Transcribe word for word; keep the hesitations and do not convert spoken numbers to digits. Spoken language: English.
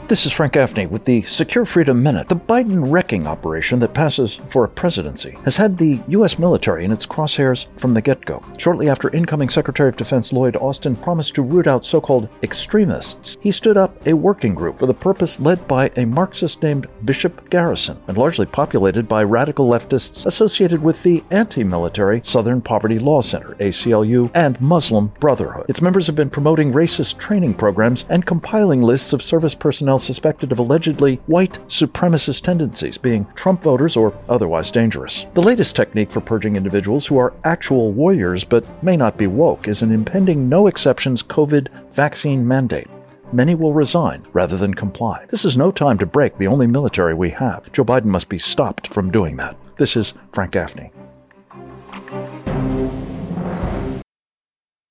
This is Frank Gaffney with the Secure Freedom Minute. The Biden wrecking operation that passes for a presidency has had the U S military in its crosshairs from the get-go. Shortly after incoming Secretary of Defense Lloyd Austin promised to root out so-called extremists, he stood up a working group for the purpose led by a Marxist named Bishop Garrison and largely populated by radical leftists associated with the anti-military Southern Poverty Law Center, A C L U, and Muslim Brotherhood. Its members have been promoting racist training programs and compiling lists of service personnel suspected of allegedly white supremacist tendencies, being Trump voters or otherwise dangerous. The latest technique for purging individuals who are actual warriors but may not be woke is an impending no-exceptions COVID vaccine mandate. Many will resign rather than comply. This is no time to break the only military we have. Joe Biden must be stopped from doing that. This is Frank Gaffney.